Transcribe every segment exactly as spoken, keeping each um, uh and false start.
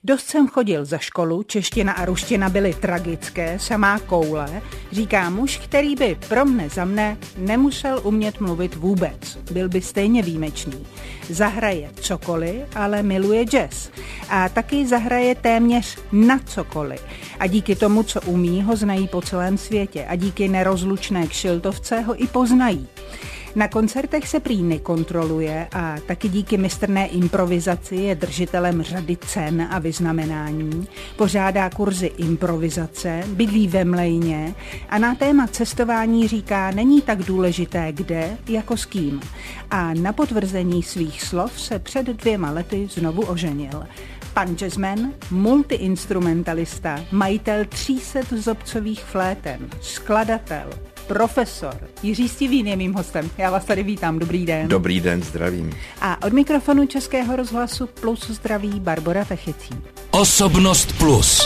Dost jsem chodil za školu, čeština a ruština byly tragické, samá koule, říká muž, který by pro mne za mne nemusel umět mluvit vůbec. Byl by stejně výjimečný. Zahraje cokoliv, ale miluje jazz. A taky zahraje téměř na cokoliv. A díky tomu, co umí, ho znají po celém světě. A díky nerozlučné kšiltovce ho i poznají. Na koncertech se prý nekontroluje a taky díky mistrné improvizaci je držitelem řady cen a vyznamenání. Pořádá kurzy improvizace, bydlí ve Mlejně a na téma cestování říká, není tak důležité kde, jako s kým. A na potvrzení svých slov se před dvěma lety znovu oženil. Pan jazzman, multiinstrumentalista, majitel tří set zobcových fléten, skladatel, profesor Jiří Stivín je mým hostem. Já vás tady vítám. Dobrý den. Dobrý den, zdravím. A od mikrofonu Českého rozhlasu Plus zdraví Barbora Techecí. Osobnost Plus.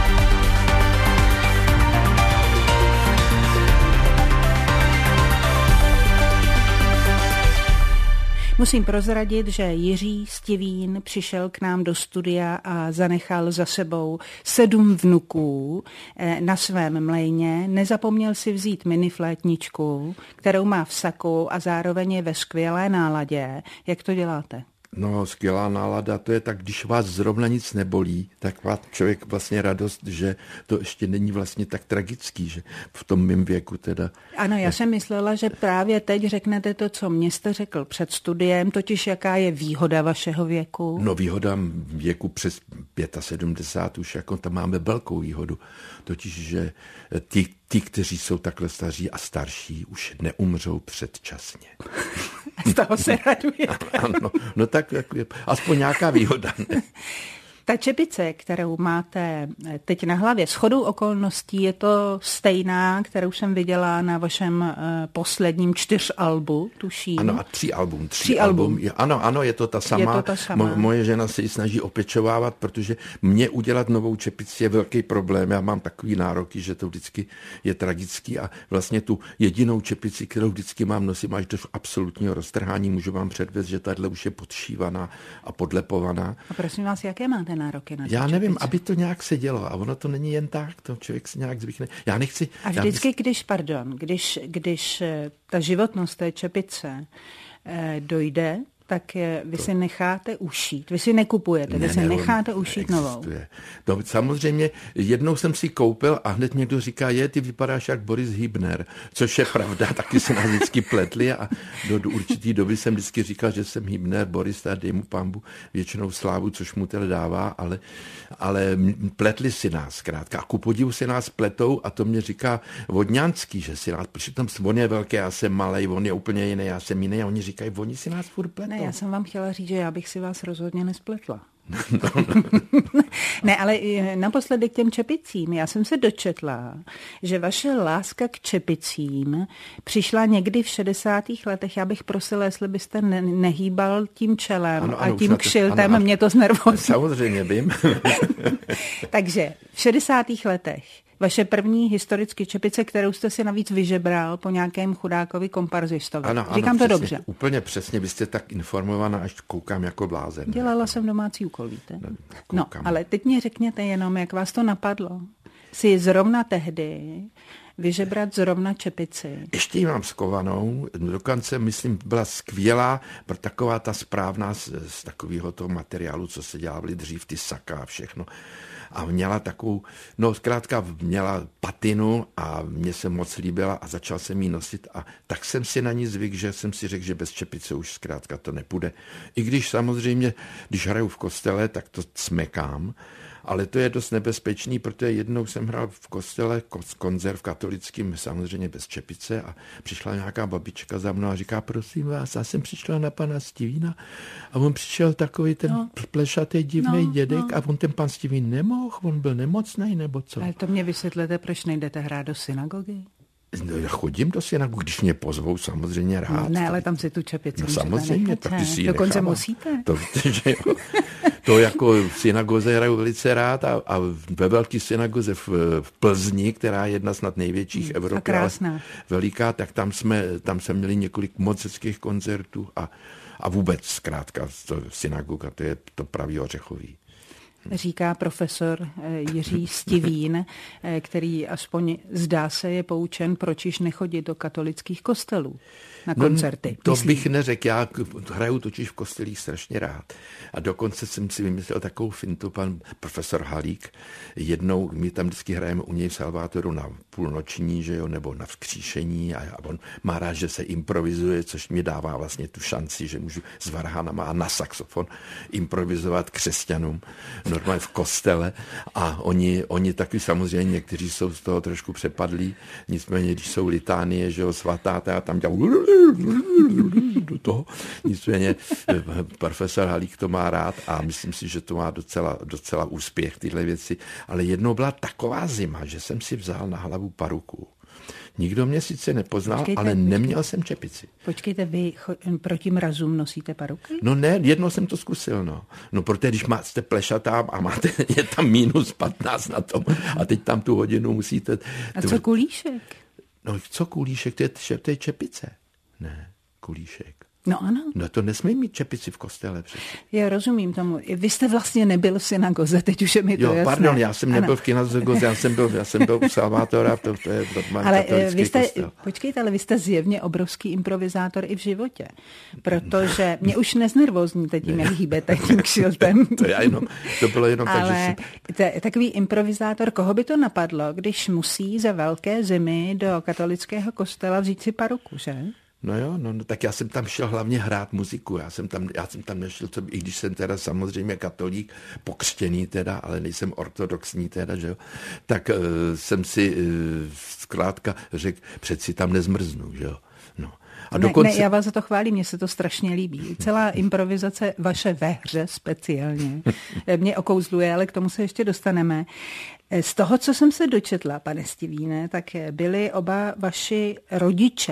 Musím prozradit, že Jiří Stivín přišel k nám do studia a zanechal za sebou sedm vnuků na svém mlejně. Nezapomněl si vzít miniflétničku, kterou má v saku a zároveň je ve skvělé náladě. Jak to děláte? No, skvělá nálada, to je tak, když vás zrovna nic nebolí, tak má člověk vlastně radost, že to ještě není vlastně tak tragický, že v tom mým věku teda. Ano, já jsem myslela, že právě teď řeknete to, co mě jste řekl před studiem, totiž jaká je výhoda vašeho věku. No, výhoda věku přes sedmdesát pět už, jako tam máme velkou výhodu, totiž, že ti, ti, kteří jsou takhle staří a starší, už neumřou předčasně. Z toho se radujete. Ano, no tak aspoň nějaká výhoda. Ne? Ta čepice, kterou máte teď na hlavě, shodou okolností je to stejná, kterou jsem viděla na vašem uh, posledním čtyřalbu, tuším. Ano, a tři album. Tři, tři album. album. Ano, ano, je to ta sama. Je to ta sama. Mo- moje žena se ji snaží opečovávat, protože mě udělat novou čepici je velký problém. Já mám takový nároky, že to vždycky je tragický a vlastně tu jedinou čepici, kterou vždycky mám, nosím až do absolutního roztrhání. Můžu vám předvést, že tahle už je podšívaná a podlepovaná. A prosím vás, jaké máte nároky na Já čepici? nevím, aby to nějak sedělo a ono to není jen tak, to člověk si nějak zvykne. Já nechci... A vždycky, když, pardon, když, když ta životnost té čepice eh, dojde, tak je, vy to... si necháte ušít. Vy si nekupujete, ne, vy si ne, necháte ušít novou. To samozřejmě jednou jsem si koupil a hned někdo říká, je, ty vypadáš jak Boris Hybner, což je pravda, taky se nás vždycky pletli a do, do určitý doby jsem vždycky říkal, že jsem Hybner, Boris, a dej mu pánbu většinou slávu, což mu teda dává, ale, ale pletli si nás zkrátka. A ku podivu si nás pletou a to mě říká Vodňanský, že si nás, protože tam on je velký, já jsem malej, on je úplně jiný, já jsem jiný a oni říkají, oni si nás furt pletou. Ne, já jsem vám chtěla říct, že já bych si vás rozhodně nespletla. No, no. Ne, ale naposledy k těm čepicím. Já jsem se dočetla, že vaše láska k čepicím přišla někdy v šedesátých letech. Já bych prosila, jestli byste ne- nehýbal tím čelem ano, ano, a tím kšiltem, ano, mě to znervozní. Samozřejmě vím. Takže v šedesátých letech vaše první historické čepice, kterou jste si navíc vyžebral po nějakém chudákovi komparzistovi. Ano, Říkám ano, to přesně, dobře. Úplně přesně, vy jste tak informovaná, až koukám jako blázen. Dělala jsem domácí úkol, víte. No, no, ale teď mě řekněte jenom, jak vás to napadlo. Si zrovna tehdy vyžebrat zrovna čepici. Ještě ji mám skovanou, dokonce, myslím, byla skvělá, pro taková ta správná z, z takového toho materiálu, co se dělali dřív, ty saka a všechno. A měla takovou, no zkrátka měla patinu a mně se moc líbila a začal jsem jí nosit a tak jsem si na ní zvyk, že jsem si řekl, že bez čepice už zkrátka to nepůjde. I když samozřejmě, když hraju v kostele, tak to smekám, ale to je dost nebezpečný, protože jednou jsem hrál v kostele koncert katolickým, samozřejmě bez čepice a přišla nějaká babička za mnou a říká, prosím vás, já jsem přišla na pana Stivína a on přišel takový ten no. plešatý divný no, dědek no. a on ten pan Stivín nemohl, on byl nemocnej nebo co. Ale to mě vysvětlete, proč nejdete hrát do synagogy? No, já chodím do synagogy, když mě pozvou, samozřejmě rád. No, ne, ale tam si tu čepici no, samozřejmě, taky si ji dokonce nechávám. Musíte. To, že jo. To jako v synagoze hraju velice rád a, a ve velké synagoze v, v Plzni, která je jedna z nad největších hmm, Evropy, veliká, tak tam jsme, tam jsme měli několik moc hezkých koncertů a, a vůbec zkrátka to synagoga, to je to pravý ořechový. Říká profesor Jiří Stivín, který aspoň zdá se je poučen, proč již nechodit do katolických kostelů na koncerty. No, to myslím. bych neřekl, já hraju totiž v kostelích strašně rád. A dokonce jsem si vymyslel takovou fintu, pan profesor Halík, jednou, my tam vždycky hrajeme u něj v Salvátoru na půlnoční, že jo, nebo na vzkříšení a on má rád, že se improvizuje, což mi dává vlastně tu šanci, že můžu s varhanama a na saxofon improvizovat křesťanům normálně v kostele a oni, oni taky samozřejmě, někteří jsou z toho trošku přepadlí, nicméně, když jsou litánie, že jo, svatá, a tam dělá do toho, nicméně profesor Halík to má rád a myslím si, že to má docela, docela úspěch tyhle věci, ale jednou byla taková zima, že jsem si vzal na hlavu paruku. Nikdo mě sice nepoznal, počkejte, ale neměl jsem čepici. Počkejte, vy cho- proti mrazům nosíte paruky? No ne, jednou jsem to zkusil, no. No protože když má, jste plešatá a máte, je tam minus patnáct na tom a teď tam tu hodinu musíte... A co kulíšek? No co kulíšek, to je, to je čepice. Ne, kulíšek. No ano. No to nesmí mít čepici v kostele přece. Já rozumím tomu. Vy jste vlastně nebyl v synagoze, teď už je mi to jo, jasné. Pardon, já jsem nebyl ano. v synagoze, já jsem byl, já jsem byl u Salvátora, to, to je normální ale katolický vy jste, kostel. Počkejte, ale vy jste zjevně obrovský improvizátor i v životě, protože mě už neznervózníte tím, jak hýbete tím kšiltem. to, já jenom, to bylo jenom ale tak, že si... t- takový improvizátor, koho by to napadlo, když musí za velké zimy do katolického kostela vzít si paruku, že? No jo, no, no tak já jsem tam šel hlavně hrát muziku, já jsem tam, já jsem tam nešel, co, i když jsem teda samozřejmě katolík, pokřtěný teda, ale nejsem ortodoxní teda, že jo, tak uh, jsem si uh, zkrátka řekl, přeci tam nezmrznu, že jo, no. A ne, dokonce... ne, já vás za to chválím, mně se to strašně líbí. Celá improvizace vaše ve hře speciálně mě okouzluje, ale k tomu se ještě dostaneme. Z toho, co jsem se dočetla, pane Stivíne, tak byli oba vaši rodiče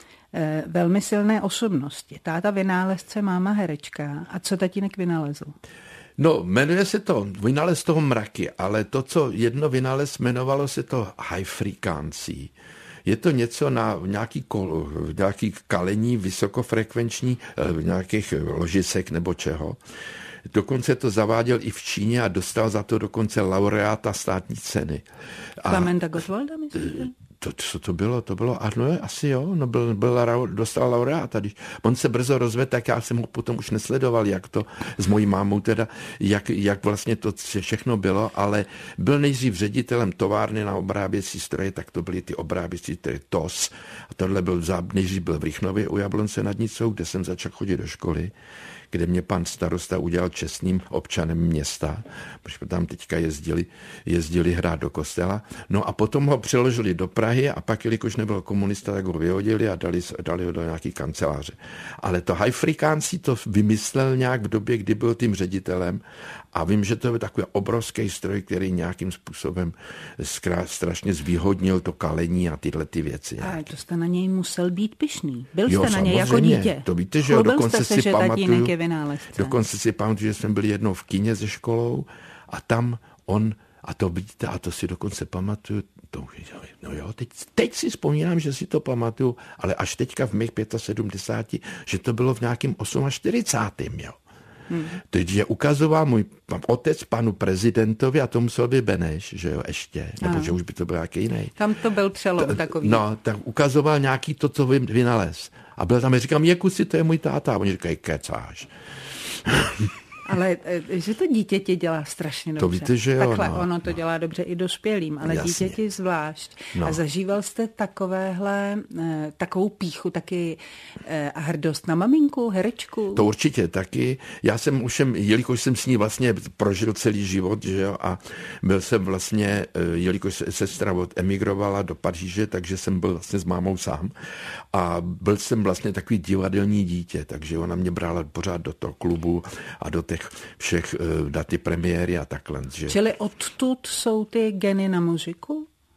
velmi silné osobnosti. Táta vynálezce, máma herečka. A co tatínek vynalezl? No, jmenuje se to vynález toho mraky, ale to, co jedno vynález, jmenovalo se to high-frequency. Je to něco na nějaký, kol, nějaký kalení vysokofrekvenční, nějakých ložisek nebo čeho. Dokonce to zaváděl i v Číně a dostal za to dokonce laureáta státní ceny. Klementa Gottwalda, myslíte? To, co to bylo? To bylo, ano, asi jo, no byl, byl, dostal laureáta. Když on se brzo rozvedl, tak já jsem ho potom už nesledoval, jak to s mojí mámou teda, jak, jak vlastně to všechno bylo, ale byl nejdřív ředitelem továrny na obráběcí stroje, tak to byly ty obráběcí stroje T O S. A tohle byl, nejdřív byl v Rychnově u Jablonce nad Nicou, kde jsem začal chodit do školy, kde mě pan starosta udělal čestným občanem města, protože tam teďka jezdili, jezdili hrát do kostela. No a potom ho přeložili do Prahy a pak, jelikož nebyl komunista, tak ho vyhodili a dali, dali ho do nějaký kanceláře. Ale to high-frequency to vymyslel nějak v době, kdy byl tím ředitelem a vím, že to je takový obrovský stroj, který nějakým způsobem zkrát, strašně zvýhodnil to kalení a tyhle ty věci. A to jste na něj musel být pyšný. Byl jo, jste na něj jako dítě. To víte, že jo, dokonce se, si že pamatuju, dokonce si pamatuju, že jsme byli jednou v kině se školou a tam on, a to vidíte, a to si dokonce pamatuju, to, no jo, teď, teď si vzpomínám, že si to pamatuju, ale až teďka v mých sedmdesáti pěti, že to bylo v nějakém čtyřicátém osmém jo. Hmm. Takže ukazoval můj otec panu prezidentovi, a to musel být Beneš, že jo, ještě, nebo že už by to byl nějaký jiný. Tam to byl přelom Ta, takový. No, tak ukazoval nějaký to, co vynalez. A byl tam, říkám, je kusy, to je můj táta. A oni říkají, kecáš. Ale že to dítěti dělá strašně dobře. To víte, že jo. Takhle, no, ono to no. dělá dobře i dospělým, ale Jasně. dítěti zvlášť. No. A zažíval jste takovéhle, takovou píchu taky a hrdost na maminku, herečku? To určitě taky. Já jsem už, jelikož jsem s ní vlastně prožil celý život, že jo, a byl jsem vlastně, jelikož sestra emigrovala do Paříže, takže jsem byl vlastně s mámou sám. A byl jsem vlastně takový divadelní dítě, takže ona mě brala pořád do toho klubu a do těch všech uh, daty premiéry a takhle. Že... Čili odtud jsou ty geny na muziku?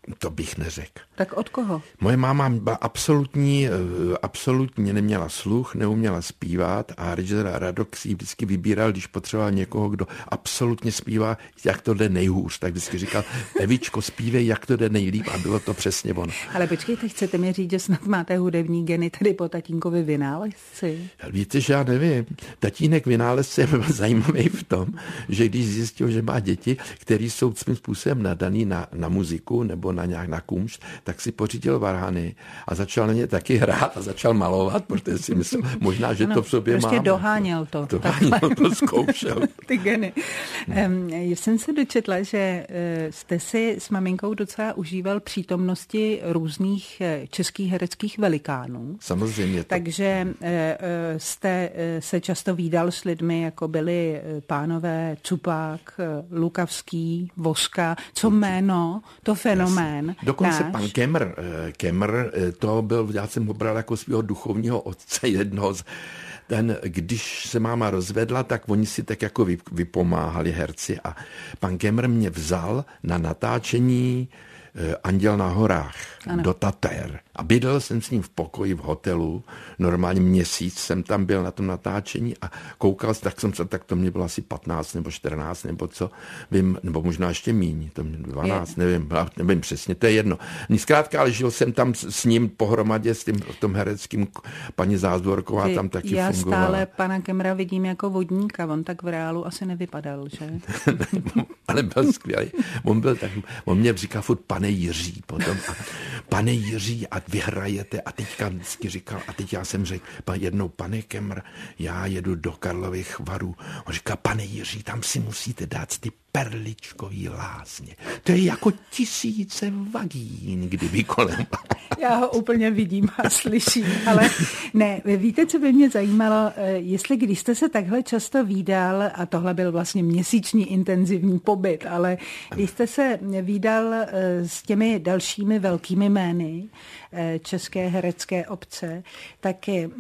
To bych neřekl. Tak od koho? Moje máma byla absolutní, absolutně neměla sluch, neuměla zpívat a Richard Radok si vždycky vybíral, když potřeboval někoho, kdo absolutně zpívá, jak to jde nejhůř. Tak vždycky říkal, Evičko, zpívej, jak to jde nejlíp a bylo to přesně ono. Ale počkejte, chcete mi říct, že snad máte hudební geny tady po tatínkovi vynálezci? Víte, že já nevím. Tatínek vynálezce byl zajímavý v tom, že když zjistil, že má děti, které jsou svým způsobem nadaný na, na muziku nebo na nějak na kumšt, tak si pořídil varhany a začal na ně taky hrát a začal malovat, protože si myslel, možná, že ano, to v sobě má. Prostě doháněl to. Doháněl to, zkoušel. Ty geny. Um, jsem se dočetla, že uh, jste si s maminkou docela užíval přítomnosti různých uh, českých hereckých velikánů. Samozřejmě. To. Takže uh, jste uh, se často vídal s lidmi, jako byli uh, pánové Cupák, uh, Lukavský, Voska. Co jméno, to fenomén. Dokonce náš. pan Kemr, Kemr, to byl, já jsem ho bral jako svého duchovního otce jednoho z ten, když se máma rozvedla, tak oni si tak jako vypomáhali herci a pan Kemr mě vzal na natáčení Anděl na horách, ano. do Tater. A bydlel jsem s ním v pokoji v hotelu, normálně měsíc jsem tam byl na tom natáčení a koukal, tak jsem se, tak to mě bylo asi patnáct nebo čtrnáct nebo co, vím, nebo možná ještě míň, to mě dvanáct, je. nevím, nevím přesně, to je jedno. Zkrátka, ale žil jsem tam s ním pohromadě s tím, v tom hereckým, paní Zázvorková Ty, tam taky já fungovala. Já stále pana Kemra vidím jako vodníka, on tak v reálu asi nevypadal, že? Ale byl skvělý. On byl tak, on mě říkal furt pane Jiří potom a pane Jiří a vyhrajete a teďka vždycky říkal a teď já jsem řekl jednou pane Kemr, já jedu do Karlových Varů. On říká pane Jiří, tam si musíte dát ty perličkový lázně. To je jako tisíce vagín, kdyby kolem. Já ho úplně vidím a slyším, ale ne, víte, co by mě zajímalo, jestli když jste se takhle často vídal, a tohle byl vlastně měsíční intenzivní pobyt, ale když jste se vídal s těmi dalšími velkými jmény české herecké obce, tak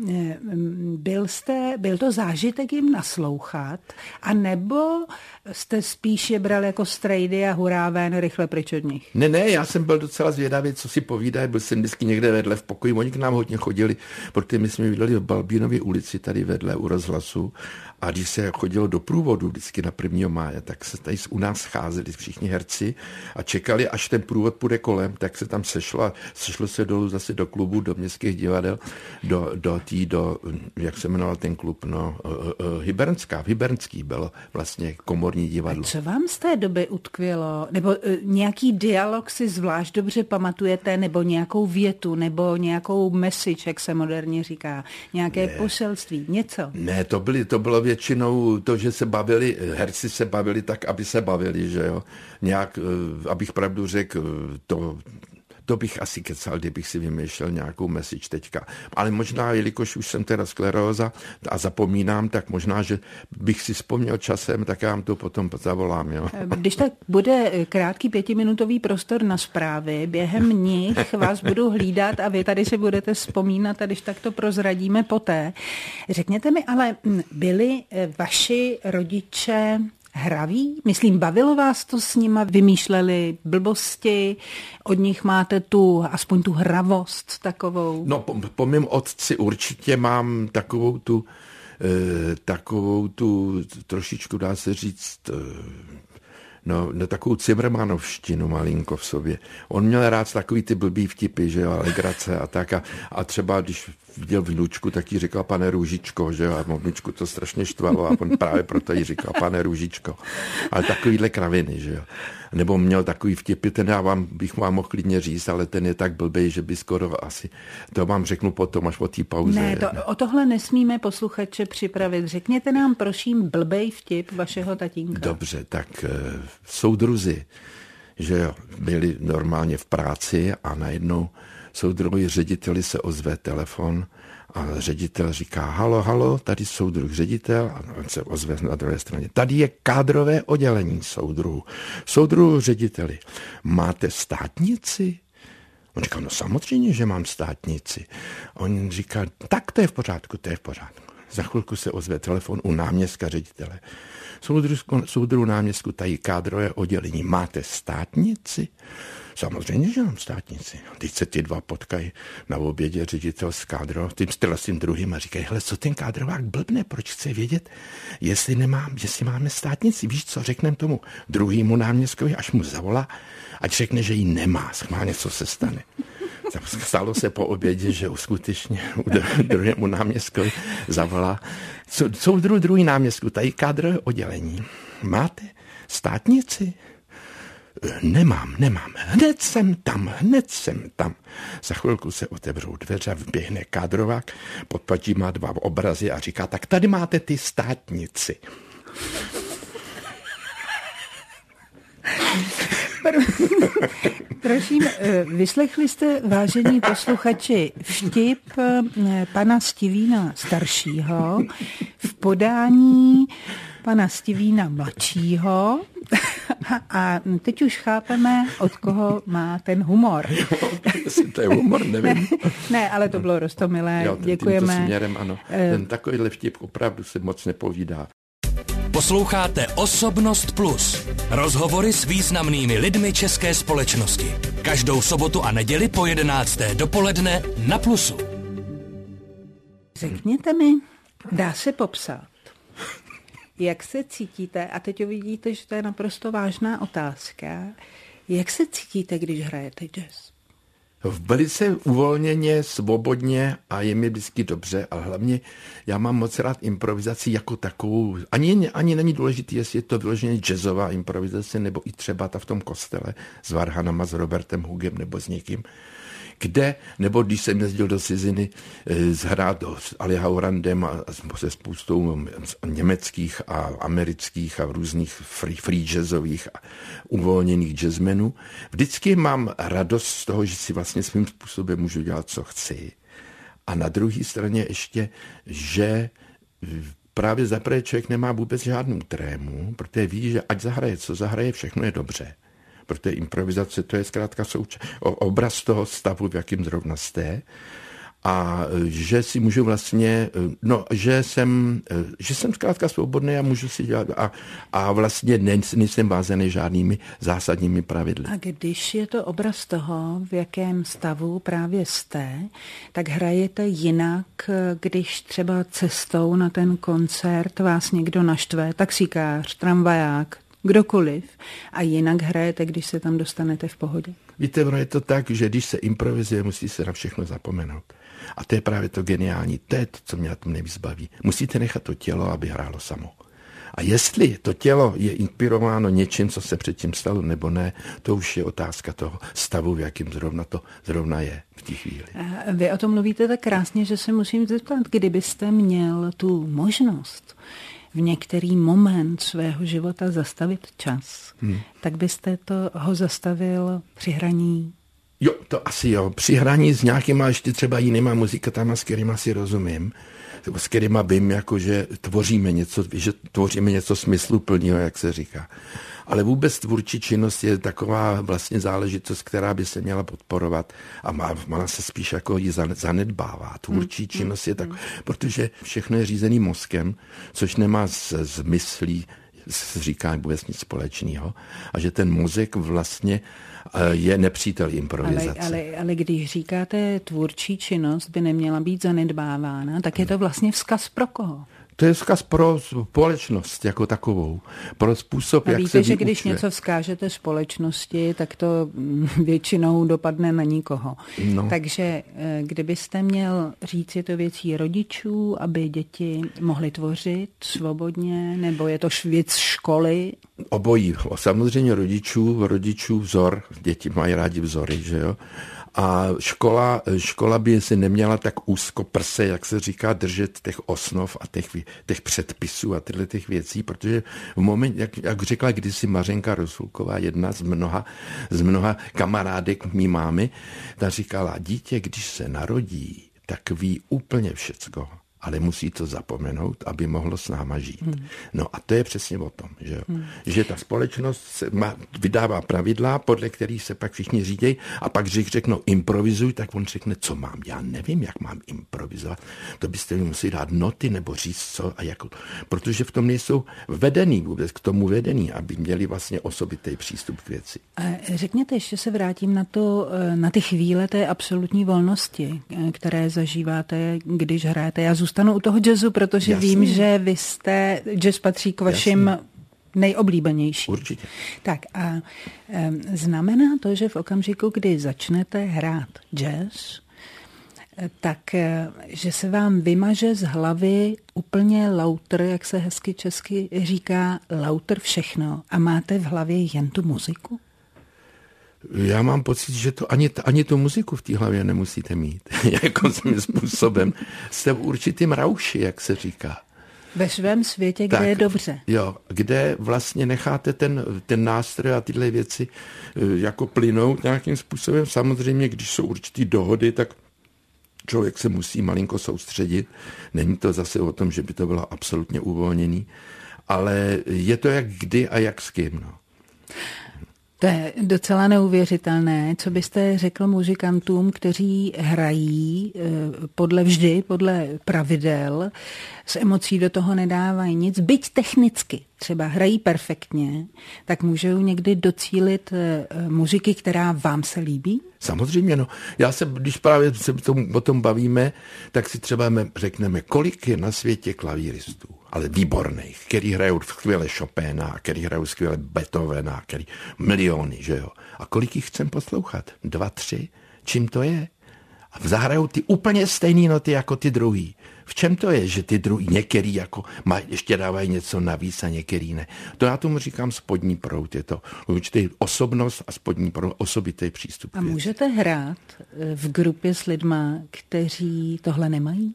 byl jste, byl to zážitek jim naslouchat, anebo jste spíš je bral jako strejdy a hurá ven, rychle pryč od nich? Ne, ne, já jsem byl docela zvědavý, co si povídají, byl jsem vždycky někde vedle v pokoji, oni k nám hodně chodili, protože my jsme bydleli v Balbínově ulici tady vedle u rozhlasu a když se chodilo do průvodu vždycky na prvního máje, tak se tady u nás scházeli všichni herci a čekali, až ten průvod půjde kolem, tak se tam sešlo a sešlo se dolů zase do klubu, do městských divadel, do, do tý, do, jak se jmenoval ten klub, no, uh, uh, Hybernská, v Hybernský bylo vlastně komorní divadlo. A co vám z té doby utkvělo? Nebo uh, nějaký dialog si zvlášť dobře pamatujete, nebo nějakou větu, nebo nějakou message, jak se moderně říká, nějaké ne. poselství, něco? Ne, to, byly, to bylo většinou to, že se bavili, herci se bavili tak, aby se bavili, že jo. Nějak, abych pravdu řekl, to... To bych asi kecal, kdybych si vymýšlel nějakou message teďka. Ale možná, jelikož už jsem teda skleróza a zapomínám, tak možná, že bych si vzpomněl časem, tak já vám to potom zavolám. Jo. Když tak bude krátký pětiminutový prostor na zprávy, během nich vás budu hlídat a vy tady si budete vzpomínat a když tak to prozradíme poté. Řekněte mi, ale byli vaši rodiče hraví? Myslím, bavilo vás to s nima? Vymýšleli blbosti? Od nich máte tu, aspoň tu hravost takovou? No, po, po mém otci určitě mám takovou tu, e, takovou tu, trošičku dá se říct, e, no, no takovou cimrmanovštinu malinko v sobě. On měl rád takový ty blbý vtipy, že jo, alegrace a tak. A, a třeba, když viděl vnučku, tak jí říkal pane Růžičko, že jo, a vnučku to strašně štvalo a on právě proto jí říkal pane Růžičko. Ale takovýhle kraviny, že jo. Nebo měl takový vtipy, ten já vám, bych vám mohl klidně říct, ale ten je tak blbej, že by skoro asi, to vám řeknu potom, až po té pauze. Ne, to, o tohle nesmíme posluchače připravit. Řekněte nám, prosím, blbej vtip vašeho tatínka. Dobře, tak uh, soudruzi, že jo, byli normálně v práci a najednou soudruhovi řediteli se ozve telefon a ředitel říká, halo, halo, tady soudruh ředitel a on se ozve na druhé straně. Tady je kádrové oddělení soudruhu. Soudruhu řediteli, máte státnici? On říká, no samozřejmě, že mám státnici. On říká, tak to je v pořádku, to je v pořádku. Za chvilku se ozve telefon u náměstka ředitele. Soudru, soudru náměstku tají kádrové oddělení. Máte státnici? Samozřejmě, že mám státnici. Teď se ty dva potkají na obědě, ředitel s kádro, tím s tím druhým a říkají, hele, co ten kádrovák blbne, proč chce vědět, jestli nemám, jestli máme státnici. Víš, co řekneme tomu druhýmu náměstkovi, až mu zavolá, ať řekne, že ji nemá, schválně, co se stane. Stalo se po obědě, že skutečně druhému náměstkovi zavolá. Soudru druhý náměstku, tady kádrové oddělení. Máte státnici? Nemám, nemám. Hned jsem tam, hned jsem tam. Za chvilku se otevřou dveře a vběhne kádrovák, pod patí má dva obrazy a říká, tak tady máte ty státnici. Prosím, vyslechli jste, vážení posluchači, vtip pana Stivína staršího v podání pana Stivína mladšího a teď už chápeme, od koho má ten humor. Jestli to je humor, nevím. Ne, ale to bylo roztomilé, jo, ten, děkujeme. Tímto směrem, ano. Ten takovýhle vtip opravdu se moc nepovídá. Posloucháte Osobnost Plus. Rozhovory s významnými lidmi české společnosti. Každou sobotu a neděli po jedenácté dopoledne na Plusu. Řekněte mi, dá se popsat, jak se cítíte, a teď uvidíte, že to je naprosto vážná otázka, jak se cítíte, když hrajete jazz? Velice uvolněně, svobodně a je mi vždycky dobře, ale hlavně já mám moc rád improvizaci jako takovou. Ani, ani není důležité, jestli je to vyloženě jazzová improvizace, nebo i třeba ta v tom kostele s Varhanama, s Robertem Hugem nebo s někým, kde, nebo když jsem jezdil do ciziny zhrát s Ali Haurandem a se spoustou německých a amerických a různých free, free jazzových a uvolněných jazzmenů, vždycky mám radost z toho, že si vlastně svým způsobem můžu dělat, co chci. A na druhé straně ještě, že právě zaprvé člověk nemá vůbec žádnou trému, protože ví, že ať zahraje, co zahraje, všechno je dobře. Protože improvizace to je zkrátka souč- obraz toho stavu, v jakým zrovna jste. A že si můžu vlastně, no, že jsem, že jsem zkrátka svobodný a můžu si dělat a, a vlastně nejsem vázaný žádnými zásadními pravidly. A když je to obraz toho, v jakém stavu právě jste, tak hrajete jinak, když třeba cestou na ten koncert vás někdo naštve, taxikář, tramvaják, kdokoliv, a jinak hrajete, když se tam dostanete v pohodě? Víte, ono je to tak, že když se improvizuje, musí se na všechno zapomenout. A to je právě to geniální. To je to, co mě na tom nejvíc baví. Musíte nechat to tělo, aby hrálo samo. A jestli to tělo je inspirováno něčím, co se předtím stalo, nebo ne, to už je otázka toho stavu, v jakým zrovna to zrovna je v té chvíli. Vy o tom mluvíte tak krásně, že se musím zeptat, kdybyste měl tu možnost v některý moment svého života zastavit čas, hmm. tak byste to ho zastavil při hraní? Jo, to asi jo. Při hraní s nějakýma ještě třeba jinýma muzikatama, s kterýma si rozumím, nebo s kterýma vím, jako, že tvoříme něco, že tvoříme něco smysluplného, jak se říká. Ale vůbec tvůrčí činnost je taková vlastně záležitost, která by se měla podporovat a má, má se spíš jako ji zanedbává. Tvůrčí mm, činnost je tak, mm. protože všechno je řízený mozkem, což nemá z, z myslí, se říká vůbec nic společného, a že ten mozek vlastně je nepřítel improvizace. Ale, ale, ale když říkáte tvůrčí činnost by neměla být zanedbávána, tak je to vlastně vzkaz pro koho? To je vzkaz pro společnost jako takovou, pro způsob, a jak víte, se že vyučuje. Když něco vzkážete společnosti, tak to většinou dopadne na nikoho. No. Takže kdybyste měl říct, je to věcí rodičů, aby děti mohly tvořit svobodně, nebo je to věc školy? Obojí. Samozřejmě rodičů, rodičů vzor, děti mají rádi vzory, že jo? A škola, škola by si neměla tak úzko prse, jak se říká, držet těch osnov a těch, těch předpisů a tyhle těch věcí, protože v momentě, jak, jak řekla kdysi Mařenka Rosulková, jedna z mnoha, z mnoha kamarádek mý mámy, ta říkala, dítě, když se narodí, tak ví úplně všecko. ale musí to zapomenout, aby mohlo s náma žít. Hmm. No a to je přesně o tom, že, jo? Hmm. že ta společnost se má, vydává pravidla, podle kterých se pak všichni řídějí a pak když řeknou improvizuj, tak on řekne, co mám. Já nevím, jak mám improvizovat. To byste mi museli dát noty nebo říct co a jako. Protože v tom nejsou vedený vůbec k tomu vedený, aby měli vlastně osobitý přístup k věci. Řekněte, ještě se vrátím na, to, na ty chvíle té absolutní volnosti, které zažíváte, když hrajete. Já zůstanu u toho jazzu, protože Jasně. vím, že vy jste, jazz patří k vašim Jasně. nejoblíbenějším. Určitě. Tak a e, znamená to, že v okamžiku, kdy začnete hrát jazz, tak e, že se vám vymaže z hlavy úplně lauter, jak se hezky česky říká, lauter všechno a máte v hlavě jen tu muziku? Já mám pocit, že to ani, ani tu muziku v té hlavě nemusíte mít. Jako svým způsobem. Jste v určitým rauši, jak se říká. Ve svém světě, kde tak, je dobře. Jo, kde vlastně necháte ten, ten nástroj a tyhle věci jako plynout nějakým způsobem. Samozřejmě, když jsou určitý dohody, tak člověk se musí malinko soustředit. Není to zase o tom, že by to bylo absolutně uvolněný, ale je to jak kdy a jak s kým, no. To je docela neuvěřitelné. Co byste řekl muzikantům, kteří hrají podle vždy, podle pravidel, s emocí do toho nedávají nic, byť technicky třeba hrají perfektně, tak můžou někdy docílit muziky, která vám se líbí? Samozřejmě, no. Já se, když právě se tom, o tom bavíme, tak si třeba řekneme, kolik je na světě klavíristů, ale výborných, který hrajou skvěle Chopina, který hrajou skvěle Beethovena, který miliony, že jo. A kolik jich chcem poslouchat? Dva, tři? Čím to je? A zahrajou ty úplně stejné noty jako ty druhý. V čem to je, že ty druhý, některý jako má, ještě dávají něco navíc a některý ne. To já tomu říkám spodní proud. Je to určitý osobnost a spodní proud, osobitý přístup. A můžete hrát v grupě s lidma, kteří tohle nemají?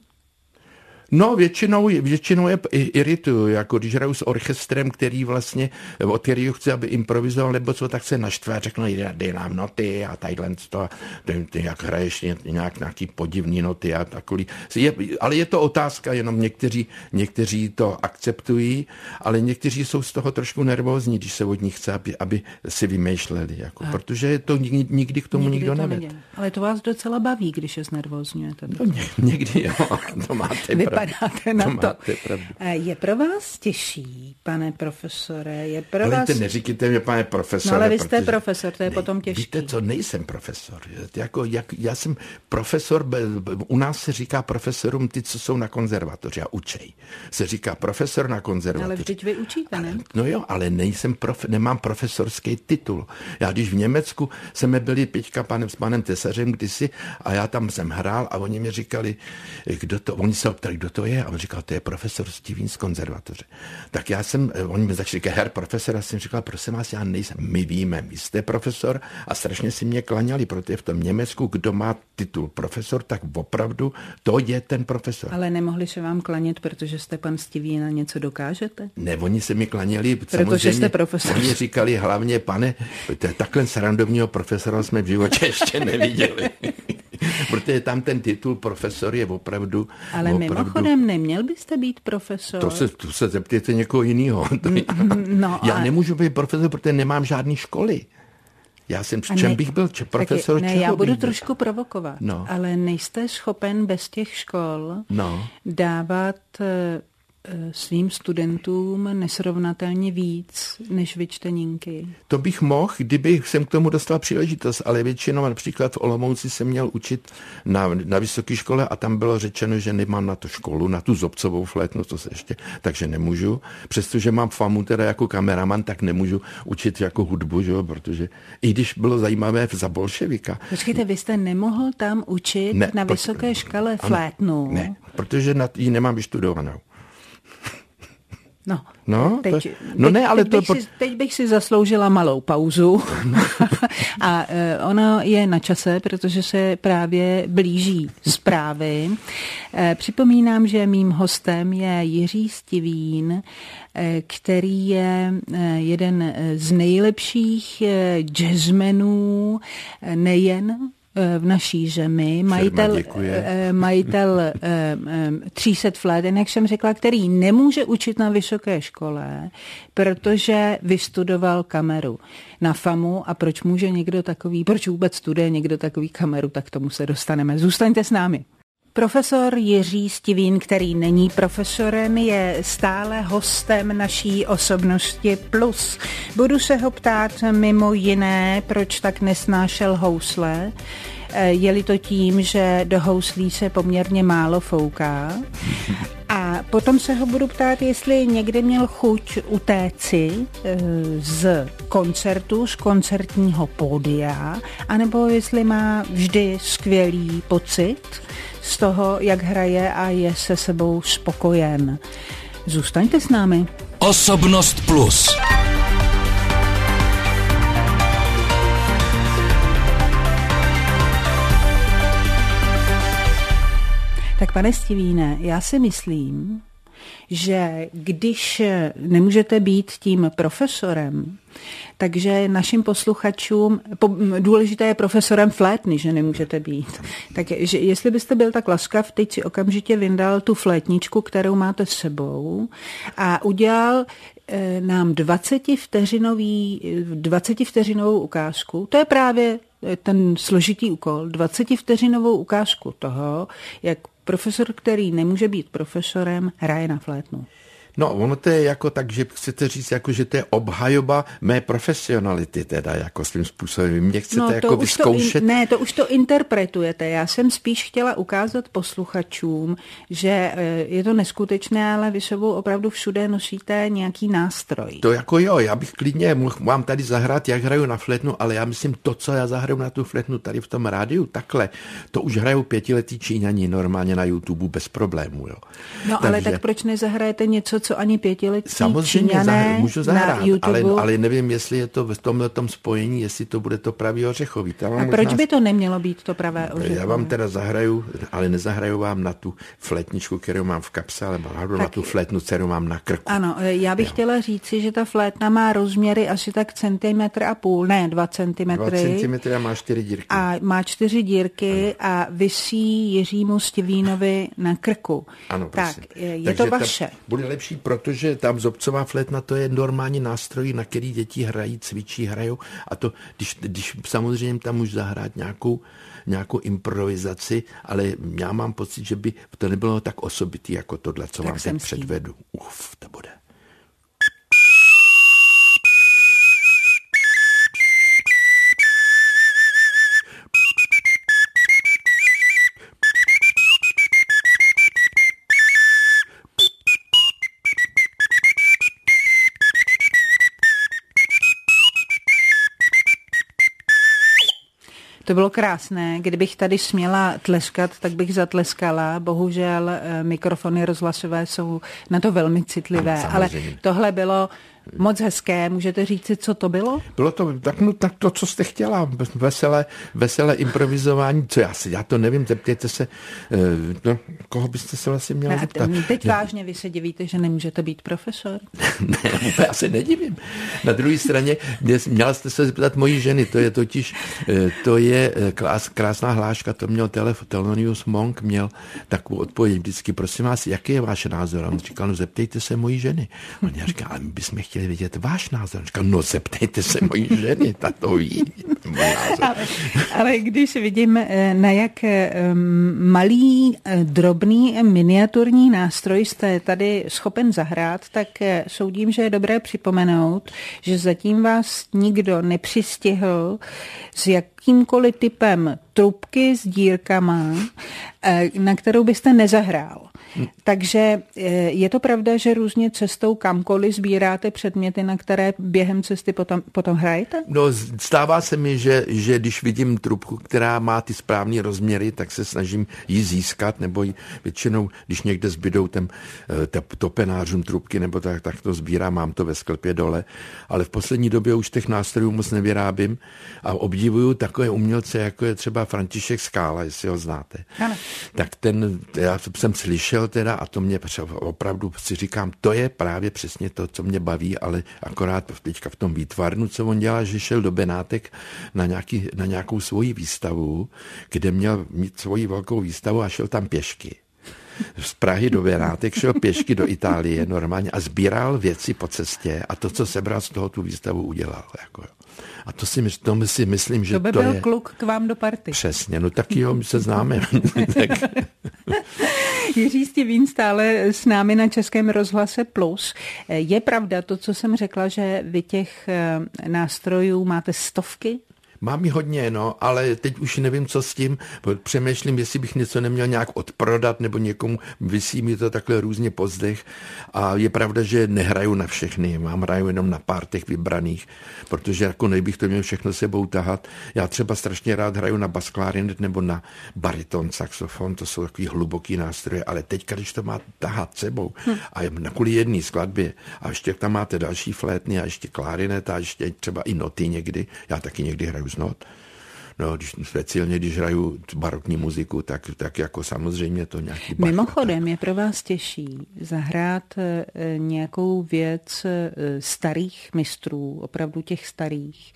No, většinou, většinou je irituju, jako když hraju s orchestrem, který vlastně, od kterého chci, aby improvizoval, nebo co, tak se naštve a řeknu, dej nám noty a tadyhle to, ty jak hraješ nějak nějaký podivný noty a takový. Je, ale je to otázka, jenom někteří, někteří to akceptují, ale někteří jsou z toho trošku nervózní, když se od nich chce, aby, aby si vymýšleli, jako, protože to nikdy k tomu nikdy nikdo to nevede. Ale to vás docela baví, když je znervózňujete. No, ně, někdy jo, to máte pravdu. Na to. to. Je pro vás těžší, pane profesore? Je pro ale vás... neříkejte mě, pane profesore. No ale vy jste protože... profesor, to je ne, potom těžší. Víte co, nejsem profesor. Jako, jak, já jsem profesor, u nás se říká profesorům ty, co jsou na konzervatoři a učej. Se říká profesor na konzervatoři. Ale vždyť vy učíte, ne? No jo, ale nejsem prof, nemám profesorský titul. Já když v Německu jsme byli Peťka panem, s panem Tesařem kdysi a já tam jsem hrál a oni mi říkali, kdo to, oni se optali, kdo to je a on říkal, to je profesor Steven z konzervatoře. Tak já jsem, oni mi začali říkat, her profesor, a jsem říkal, prosím vás, já nejsem, my víme, vy jste profesor a strašně si mě klaněli, protože v tom Německu, kdo má titul profesor, tak opravdu to je ten profesor. Ale nemohli se vám klanět, protože jste pan Steven a něco dokážete? Ne, oni se mi klaněli, protože jste profesor. Oni říkali hlavně, pane, takhle srandovního profesora jsme v životě ještě neviděli. Protože tam ten titul profesor je opravdu... Ale opravdu... mimochodem neměl byste být profesor? To se, to se zeptejte někoho jiného. No, já a... nemůžu být profesor, protože nemám žádný školy. Já jsem, v čem ne, bych byl če, profesor? Ne, já budu trošku provokovat, no. ale nejste schopen bez těch škol no. dávat svým studentům nesrovnatelně víc než vyčteninky. To bych mohl, kdybych jsem k tomu dostal příležitost, ale většinou například v Olomouci jsem měl učit na, na vysoké škole a tam bylo řečeno, že nemám na to školu, na tu zobcovou flétnu, to se ještě, takže nemůžu. Přestože mám famu teda jako kameraman, tak nemůžu učit jako hudbu, že? Protože i když bylo zajímavé za bolševika. Počkejte, vy jste nemohl tam učit ne, na vysoké pro... škole flétnu? Ano, ne, protože na, ji nemám vyštudovanou. No, no, teď, to, no teď, ne, ale teď, to... bych si, teď bych si zasloužila malou pauzu a uh, ono je na čase, protože se právě blíží zprávy. Uh, připomínám, že mým hostem je Jiří Stivín, uh, který je uh, jeden z nejlepších uh, jazzmenů uh, nejen v naší zemi, majitel, majitel tří set fléten, jak jsem řekla, který nemůže učit na vysoké škole, protože vystudoval kameru na FAMu. A proč může někdo takový, proč vůbec studuje někdo takový kameru, tak tomu se dostaneme. Zůstaňte s námi. Profesor Jiří Stivín, který není profesorem, je stále hostem naší Osobnosti plus. Budu se ho ptát mimo jiné, proč tak nesnášel housle. Je-li to tím, že do houslí se poměrně málo fouká. A potom se ho budu ptát, jestli někdy měl chuť utéci z koncertu, z koncertního pódia, anebo jestli má vždy skvělý pocit z toho, jak hraje a je se sebou spokojen. Zůstaňte s námi. Osobnost plus. Tak pane Stivíne, já si myslím, že když nemůžete být tím profesorem, takže našim posluchačům, důležité je profesorem flétny, že nemůžete být. Takže jestli byste byl tak laskav, teď si okamžitě vyndal tu flétničku, kterou máte s sebou a udělal nám dvacetivteřinový, dvacetivteřinovou ukázku. To je právě ten složitý úkol, dvacetivteřinovou ukázku toho, jak profesor, který nemůže být profesorem, hraje na flétnu. No, ono to je jako tak, že chcete říct, jako, že to je obhajoba mé profesionality, teda jako svým způsobem. Mě chcete no, jako vyzkoušet? To, ne, to už to interpretujete. Já jsem spíš chtěla ukázat posluchačům, že je to neskutečné, ale vy sebou opravdu všude nosíte nějaký nástroj. To jako jo, já bych klidně mohl vám tady zahrát, jak hraju na flétnu, ale já myslím, to, co já zahraju na tu flétnu tady v tom rádiu, takhle, to už hrajou pětiletí Číňani normálně na YouTube bez problémů. Jo. No, takže, ale tak proč nezahrajete něco, co ani pětiletí samozřejmě Číňané můžu zahrát, na YouTube? Ale, ale nevím, jestli je to v tomhle tom spojení, jestli to bude to pravý ořechový. A možná... proč by to nemělo být to pravé ořechové? Já vám teda zahraju, ale nezahraju vám na tu flétničku, kterou mám v kapse, ale tak... na tu flétnu, kterou mám na krku. Ano, já bych jo. chtěla říci, že ta flétna má rozměry asi tak centimetr a půl, ne dva centimetry. Dva centimetry a má čtyři dírky. A má čtyři dírky ano. A visí Jiřímu Stivínovi na krku. Ano, tak, prosím. je Takže to vaše. Bude lepší, protože tam zobcová flétna, to je normální nástroj, na který děti hrají, cvičí, hrajou. A to, když, když samozřejmě tam už zahrát nějakou, nějakou improvizaci, ale já mám pocit, že by to nebylo tak osobitý, jako tohle, co tak vám teď předvedu. Uf, to bude. To bylo krásné. Kdybych tady směla tleskat, tak bych zatleskala. Bohužel mikrofony rozhlasové jsou na to velmi citlivé. Ano, ale tohle bylo moc hezké. Můžete říct si, co to bylo? Bylo to tak, no, tak to, co jste chtěla. Veselé, veselé improvizování. Co já si, já to nevím, zeptejte se, no, koho byste se vlastně měla zeptat. Teď ne. Vážně vy se divíte, že nemůžete být profesor? Ne, já se nedivím. Na druhé straně měla jste se zeptat mojí ženy, to je totiž, to je krás, krásná hláška, to měl telefon, Thelonious Monk měl takovou odpověď vždycky, prosím vás, jaký je váš názor? A on říkal, no zeptejte se mojí ženy. A on říkal, ale my bychom chtěli vědět váš názor. On říkal, no zeptejte se mojí ženy, ta to ví. Ale, ale když vidím, na jak malý, drobný, miniaturní nástroj jste tady schopen zahrát, tak soudím, že je dobré připomenout, že zatím vás nikdo nepřistihl s jakýmkoliv typem trubky s dírkama, na kterou byste nezahrál. Hmm. Takže je to pravda, že různě cestou kamkoliv sbíráte předměty, na které během cesty potom, potom hrajete? No, stává se mi, že, že když vidím trubku, která má ty správné rozměry, tak se snažím ji získat, nebo ji většinou, když někde zbydou ten topenářům trubky, nebo tak, tak to sbírám, mám to ve sklepě dole. Ale v poslední době už těch nástrojů moc nevyrábím a obdivuju takové umělce, jako je třeba František Skála, jestli ho znáte. Ano. Tak ten, já jsem slyšel, šel teda a to mě opravdu si říkám, to je právě přesně to, co mě baví, ale akorát teďka v tom výtvarnu, co on dělá, že šel do Benátek na, nějaký, na nějakou svoji výstavu, kde měl mít svoji velkou výstavu a šel tam pěšky. Z Prahy do Benátek šel pěšky do Itálie normálně a sbíral věci po cestě a to, co sebral z toho tu výstavu, udělal. Jako. A to si, to si myslím, že to by to byl je... kluk k vám do party. Přesně, no tak jo, my se známe. Jiří Stivín stále s námi na Českém rozhlase Plus. Je pravda to, co jsem řekla, že vy těch nástrojů máte stovky? Mám ji hodně, no, ale teď už nevím, co s tím. Přemýšlím, jestli bych něco neměl nějak odprodat, nebo někomu visí mi to takhle různě po zdech. A je pravda, že nehraju na všechny, mám hraju jenom na pár těch vybraných, protože jako nejbych to měl všechno sebou tahat. Já třeba strašně rád hraju na basklarinet nebo na bariton, saxofon, to jsou takový hluboký nástroje, ale teď, když to má tahat sebou hm. a na kvůli jedné skladbě a ještě tam máte další flétny a ještě klarinet a ještě třeba i noty někdy, já taky někdy hraju not. No, když, speciálně když hraju barokní muziku, tak, tak jako samozřejmě to nějaký Bach. Mimochodem je pro vás těžší zahrát e, nějakou věc e, starých mistrů, opravdu těch starých,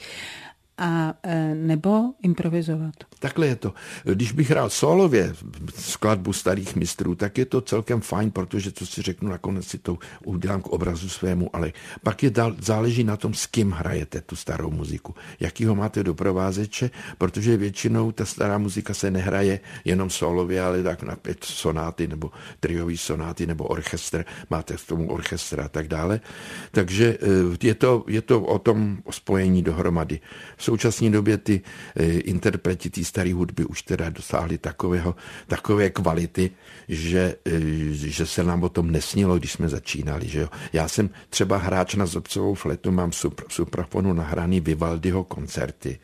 a e, nebo improvizovat? Takhle je to. Když bych hrál solově skladbu starých mistrů, tak je to celkem fajn, protože co si řeknu, nakonec si to udělám k obrazu svému, ale pak je dál, záleží na tom, s kým hrajete tu starou muziku. Jakýho máte doprovázeče, protože většinou ta stará muzika se nehraje jenom solově, ale tak na pět sonáty nebo triový sonáty nebo orchestr, máte k tomu orchestra a tak dále. Takže je to, je to o tom spojení dohromady. V současné době ty interpreti té staré hudby už teda dosáhli takového, takové kvality, že, že se nám o tom nesnilo, když jsme začínali. Že jo. Já jsem třeba hráč na zobcovou fletu, mám v suprafonu nahraný Vivaldiho koncerty,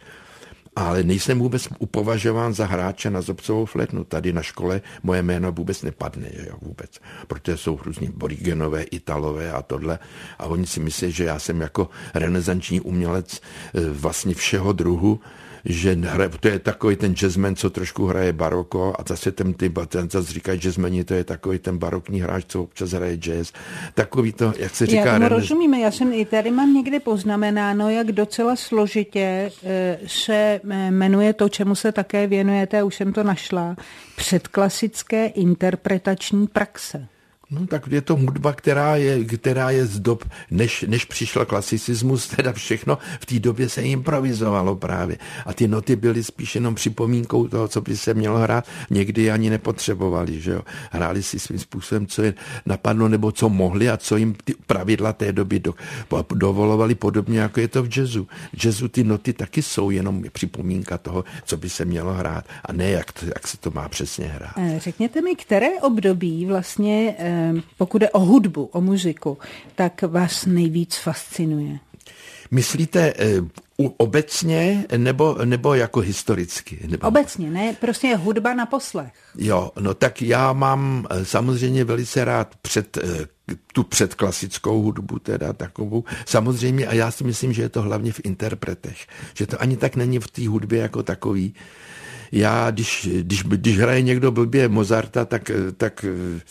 ale nejsem vůbec upovažován za hráče na zobcovou flétnu. Tady na škole moje jméno vůbec nepadne, jo, vůbec. Protože jsou různí borigenové, Italové a tohle. A oni si myslí, že já jsem jako renesanční umělec vlastně všeho druhu, že hra, to je takový ten jazzman, co trošku hraje baroko a zase ten, ty, ten zase říkají jazzmeni, to je takový ten barokní hráč, co občas hraje jazz. Takový to, jak se říká... Já tomu rozumíme, já jsem i tady mám někde poznamenáno, jak docela složitě se jmenuje to, čemu se také věnujete, už jsem to našla, předklasické interpretační praxe. No tak je to hudba, která je, která je z dob, než, než přišel klasicismus, teda všechno v té době se improvizovalo právě. A ty noty byly spíš jenom připomínkou toho, co by se mělo hrát. Někdy ani nepotřebovali, že jo. Hráli si svým způsobem, co je napadlo, nebo co mohli a co jim ty pravidla té doby do, dovolovali, podobně jako je to v jazzu. V jazzu ty noty taky jsou jenom připomínka toho, co by se mělo hrát a ne jak, to, jak se to má přesně hrát. Řekněte mi, které období vlastně, pokud je o hudbu, o muziku, tak vás nejvíc fascinuje? Myslíte uh, obecně nebo, nebo jako historicky? Nebo... Obecně, ne? Prostě je hudba na poslech. Jo, no tak já mám samozřejmě velice rád před, tu předklasickou hudbu, teda takovou. Samozřejmě a já si myslím, že je to hlavně v interpretech. Že to ani tak není v té hudbě jako takový. Já, když, když, když hraje někdo blbě Mozarta, tak, tak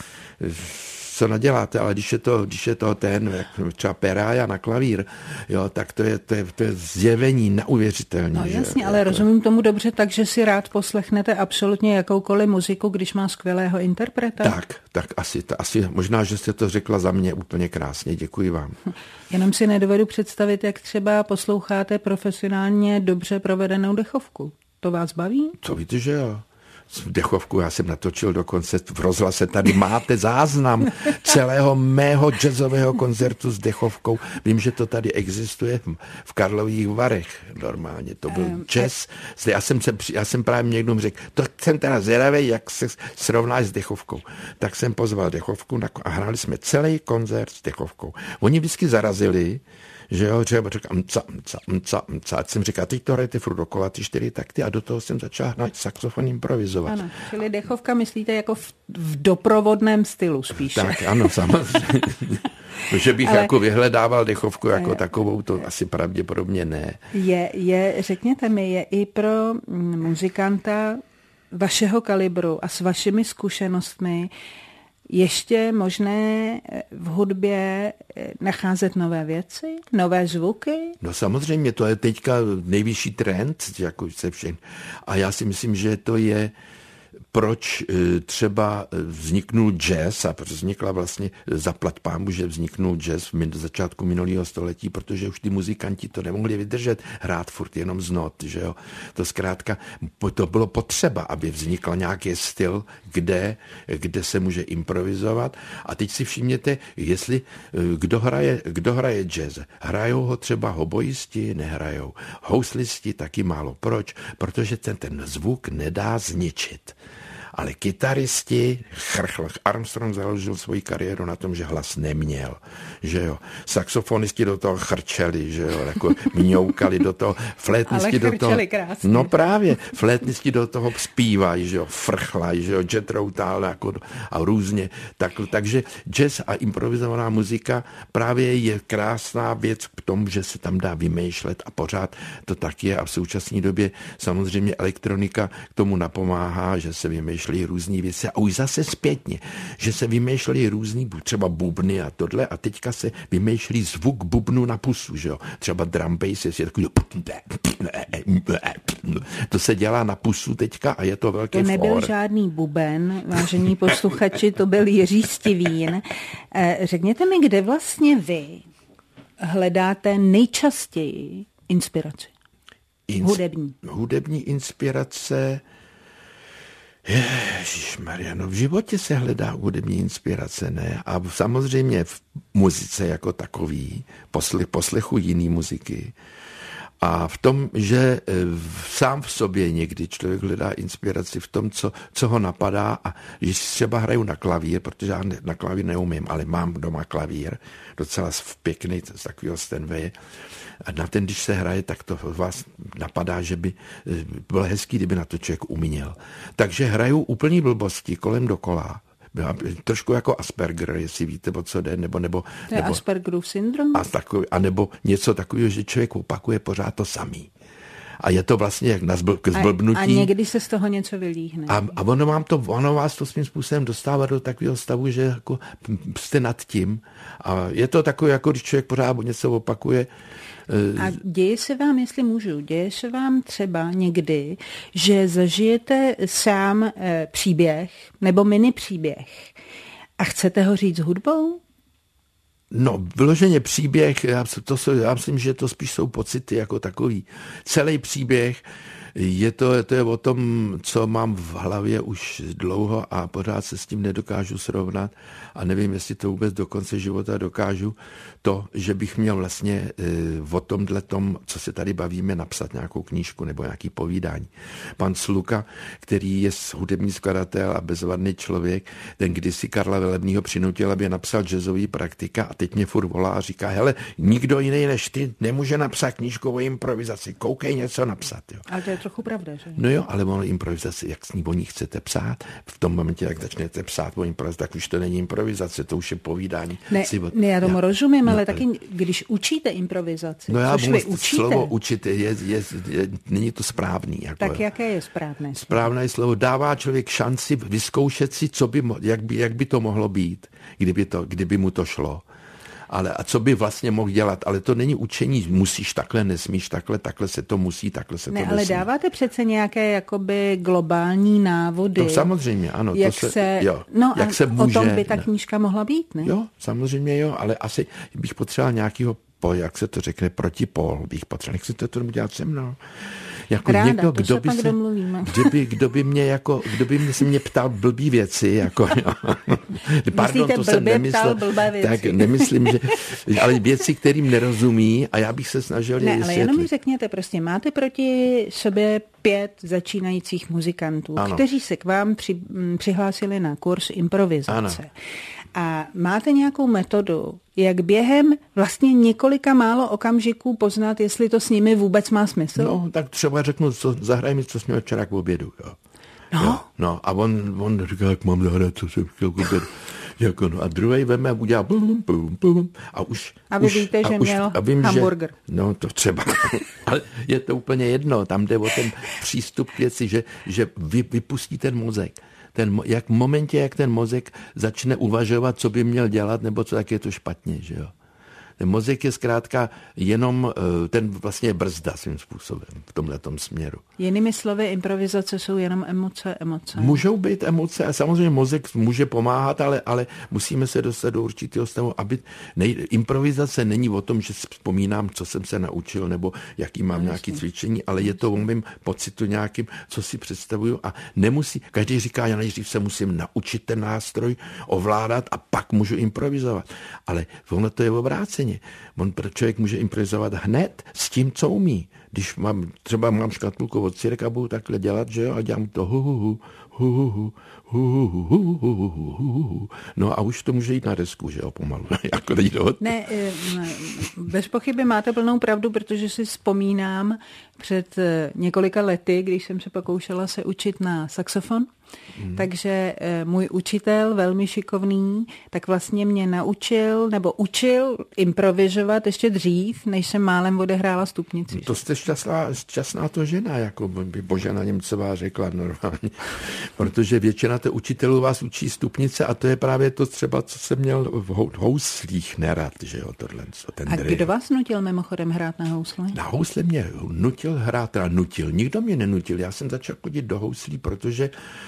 co naděláte, ale když je to, když je to ten, třeba Perája na klavír, jo, tak to je, to je, to je zjevení neuvěřitelné. No jasně, že, ale jako... rozumím tomu dobře, takže si rád poslechnete absolutně jakoukoliv muziku, když má skvělého interpreta. Tak, tak asi, to, asi možná, že jste to řekla za mě úplně krásně, děkuji vám. Jenom si nedovedu představit, jak třeba posloucháte profesionálně dobře provedenou dechovku. To vás baví? Co víte, že jo? Dechovku já jsem natočil dokonce v rozhlase. Tady máte záznam celého mého jazzového koncertu s dechovkou. Vím, že to tady existuje v Karlových Varech normálně. To byl um, jazz. Já jsem, se, já jsem právě někdo řekl, to jsem teda zvědavý, jak se srovnáš s dechovkou. Tak jsem pozval dechovku a hráli jsme celý koncert s dechovkou. Oni vždycky zarazili, že jo, třeba říkám, mca, mca, mca, mca. Ať jsem říkal, teď to hrajete furt dokola, ty čtyři takty a do toho jsem začal hrát saxofon improvizovat. Ano, čili dechovka myslíte jako v, v doprovodném stylu spíše. Tak ano, samozřejmě. Že bych Ale, jako vyhledával dechovku jako je, takovou, to asi pravděpodobně ne. Je, je, řekněte mi, je i pro muzikanta vašeho kalibru a s vašimi zkušenostmi ještě možné v hudbě nacházet nové věci, nové zvuky? No samozřejmě, to je teďka nejvyšší trend, jako se všem. A já si myslím, že to je proč třeba vzniknul jazz a proč vznikla vlastně zaplať pámu, že vzniknul jazz v začátku minulého století, protože už ty muzikanti to nemohli vydržet hrát furt jenom z not, že jo. To zkrátka, to bylo potřeba, aby vznikl nějaký styl, kde, kde se může improvizovat. A teď si všimněte, jestli kdo hraje, kdo hraje jazz, hrajou ho třeba hoboisti, nehrajou. Houslisti taky málo. Proč? Protože ten, ten zvuk nedá zničit. Ale kytaristi, Armstrong založil svoji kariéru na tom, že hlas neměl, že jo. Saxofonisti do toho chrčeli, že jo, jako mňoukali do toho, flétnisti do toho. Krásně. No právě, flétnisti do toho zpívají, že jo, frchlají, že jo, Jethro Tull jako a různě. Tak, takže jazz a improvizovaná muzika právě je krásná věc k tomu, že se tam dá vymýšlet a pořád to tak je a v současné době samozřejmě elektronika k tomu napomáhá, že se vymýšlí různý věci a už zase zpětně, že se vymýšleli různý, třeba bubny a tohle a teďka se vymýšlí zvuk bubnu na pusu, že jo. Třeba drum bass je takový to se dělá na pusu teďka a je to velký for. To nebyl for. Žádný buben, vážení posluchači, to byl Jiří Stivín. Řekněte mi, kde vlastně vy hledáte nejčastěji inspiraci? Ins- hudební. Hudební inspirace. Ježišmarja, no v životě se hledá hudební inspirace, ne? A samozřejmě v muzice jako takový, posle, poslechu jiný muziky. A v tom, že sám v sobě někdy člověk hledá inspiraci v tom, co, co ho napadá a když třeba hraju na klavír, protože já na klavír neumím, ale mám doma klavír, docela pěkný, z takového Steinwaye. A na ten, když se hraje, tak to vás napadá, že by bylo hezký, kdyby na to člověk uměl. Takže hraju úplný blbosti kolem dokola. Trošku jako Asperger, jestli víte, o co jde, nebo... nebo to je nebo, Aspergerův syndrom? A, takový, a nebo něco takového, že člověk opakuje pořád to samý. A je to vlastně jak na zbl, zblbnutí. A, a někdy se z toho něco vylíhne. A, a ono, vám to, ono vás to svým způsobem dostává do takového stavu, že jako jste nad tím. A je to takové, jako když člověk pořád něco opakuje. A děje se vám, jestli můžu, děje se vám třeba někdy, že zažijete sám e, příběh nebo mini příběh a chcete ho říct hudbou? No, vyloženě příběh, já, to, já myslím, že to spíš jsou pocity jako takový. Celý příběh je to, to je o tom, co mám v hlavě už dlouho a pořád se s tím nedokážu srovnat a nevím, jestli to vůbec do konce života dokážu, to, že bych měl vlastně e, o tomhletom, co se tady bavíme, napsat nějakou knížku nebo nějaký povídání. Pan Sluka, který je hudební skladatel a bezvadný člověk, ten kdysi Karla Velebného přinutil, aby napsal jazzový praktika a teď mě furt volá a říká, hele, nikdo jiný než ty nemůže napsat knížku o improvizaci, koukej něco napsat. Jo. Ale to je trochu pravda, že? No jo, ale ono improvizace, jak s ní o ní chcete psát, v tom momentě, jak začnete psát o improvizaci, tak už to není improvizace, to už je povídání. Ne, ne já tomu já, rozumím, no, ale taky, když učíte improvizaci, no já což vy učíte. Slovo učit, je, je, je, je, není to správný. Jako, tak jaké je správné? Správné slovo dává člověk šanci vyzkoušet si, co by, jak, by, jak by to mohlo být, kdyby, to, kdyby mu to šlo. Ale a co by vlastně mohl dělat? Ale to není učení, musíš takhle, nesmíš takhle, takhle se to musí, takhle se ne, to ale nesmí. dáváte přece nějaké jakoby globální návody. To samozřejmě, ano. Jak to se, se, jo, no jak a se může, o tom by ta knížka mohla být, ne? Jo, samozřejmě jo, ale asi bych potřeboval nějakýho, jak se to řekne, protipol bych potřeboval. Jak se to tomu dělat se mnou? Jako Ráda, někdo, to kdo se by pak se, domluvíme. Kdo by, kdo by mě jako, kdo by mě se mě ptal blbý věci, jako, pardon, to jsem nemyslel, blbé věci. tak nemyslím, že, ale věci, kterým nerozumí a já bych se snažil je ne, vysvětlit. ale jenom mi řekněte, prostě máte proti sobě pět začínajících muzikantů, ano. kteří se k vám při, přihlásili na kurz improvizace. Ano. A máte nějakou metodu, jak během vlastně několika málo okamžiků poznat, jestli to s nimi vůbec má smysl? No, tak třeba řeknu, co, zahraj mi, co jsme včera k obědu. Jo. No. Jo, no. A on, on říká, jak mám zahrát, co jsem chtěl k obědu. Jako, no, a druhý veme a udělá bum, bum, bum, a už... A vy už, víte, že už, měl a vím, hamburger. Že, no, to třeba. Ale je to úplně jedno. Tam jde o ten přístup k věci, že, že vy, vypustí ten mozek. Ten, jak v momentě, jak ten mozek začne uvažovat, co by měl dělat, nebo co, tak je to špatně, že jo. Ten mozek je zkrátka jenom, ten vlastně je brzda svým způsobem v tomhletom směru. Jinými slovy, improvizace jsou jenom emoce, emoce. Můžou být emoce a samozřejmě mozek může pomáhat, ale, ale musíme se dostat do určitého stavu, aby nej, improvizace není o tom, že vzpomínám, co jsem se naučil, nebo jaký mám no, nějaké cvičení, ale je to o mým pocitu nějakým, co si představuju a nemusí, každý říká, já nejdřív se musím naučit ten nástroj, ovládat a pak můžu improvizovat. Ale ono to je obráceně. On, člověk může improvizovat hned s tím, co umí. Když mám, třeba mám škatulku od círek a budu takhle dělat, že jo, a dělám to hu, hu, hu, hu, hu, hu, hu, hu, hu, hu, hu. No a už to může jít na desku, že jo, pomalu. Jako ne, bez pochyby máte plnou pravdu, protože si vzpomínám před několika lety, když jsem se pokoušela se učit na saxofon, Hmm. takže můj učitel, velmi šikovný, tak vlastně mě naučil nebo učil improvizovat ještě dřív, než jsem málem odehrála stupnici. No to jste šťastná, šťastná to žena, jako by Božena Němcová řekla normálně, protože většina těch učitelů vás učí stupnice a to je právě to třeba, co jsem měl v houslích nerad, že jo, tohle. Ten a kdo vás nutil mimochodem hrát na housle? Na housle mě nutil hrát, teda nutil, nikdo mě nenutil, já jsem začal chodit do houslí, protože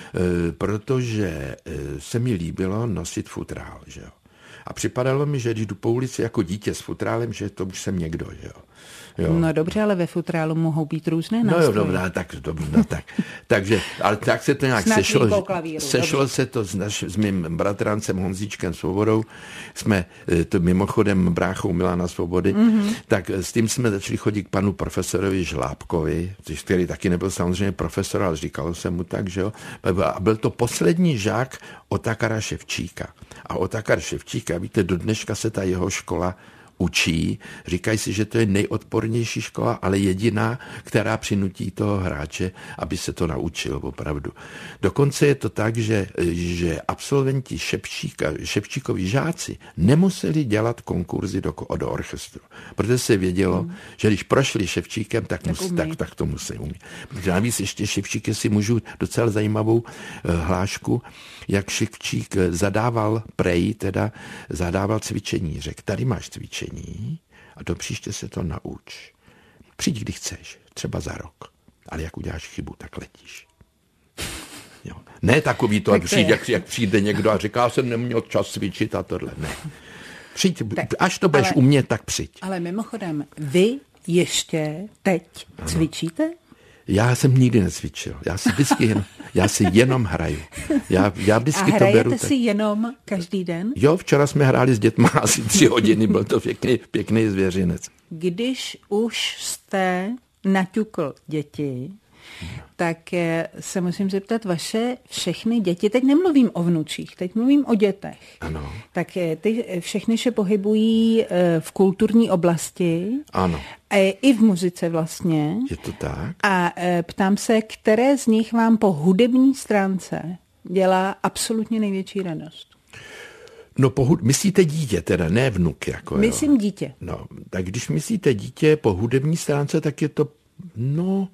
protože se mi líbilo nosit futrál, že jo. A připadalo mi, že když jdu po ulici jako dítě s futrálem, že to už jsem někdo, že jo. Jo. No dobře, ale ve futrálu mohou být různé nástroje. No jo, dobrá, tak, dobrá, no, tak. Takže, ale tak se to nějak Snad sešlo, klavíru, sešlo se to s, naš, s mým bratrancem Honzíčkem Svobodou, jsme to mimochodem bráchou Milana Svobody, mm-hmm. tak s tím jsme začali chodit k panu profesorovi Žlábkovi, který taky nebyl samozřejmě profesor, ale říkalo se mu tak, že jo. A byl to poslední žák Otakara Ševčíka. A Otakar Ševčíka, víte, do dneška se ta jeho škola učí, říkají si, že to je nejodpornější škola, ale jediná, která přinutí toho hráče, aby se to naučil opravdu. Dokonce je to tak, že, že absolventi Ševčíka, Ševčíkovi žáci nemuseli dělat konkurzy do, do orchestru, protože se vědělo, hmm. že když prošli Ševčíkem, tak, tak, mus, tak, tak to musí umět. Protože navíc ještě Ševčík, si můžu docela zajímavou uh, hlášku, jak Ševčík zadával prej, teda zadával cvičení. Řekl, tady máš cvičení a do příště se to nauč. Přijď, kdy chceš, třeba za rok. Ale jak uděláš chybu, tak letíš. Jo. Ne takový to, jak přijde, jak, jak přijde někdo a říká, jsem neměl čas cvičit a tohle. Ne. Přijď, tak, až to budeš ale, umět, tak přijď. Ale mimochodem, vy ještě teď ano. cvičíte? Já jsem nikdy necvičil. Já si vždycky jen, já si jenom hraju. Já, já vždycky a hrajete to beru, si tak... jenom každý den? Jo, včera jsme hráli s dětma asi tři hodiny, byl to pěkný, pěkný zvěřinec. Když už jste naťukl děti, tak se musím zeptat, vaše všechny děti, teď nemluvím o vnučích, teď mluvím o dětech. Ano. Tak ty všechny se pohybují v kulturní oblasti. Ano. I v muzice vlastně. Je to tak. A ptám se, které z nich vám po hudební stránce dělá absolutně největší radost? No, pohud... myslíte dítě teda, ne vnuk. Jako, Myslím jo. dítě. No, tak když myslíte dítě po hudební stránce, tak je to, no,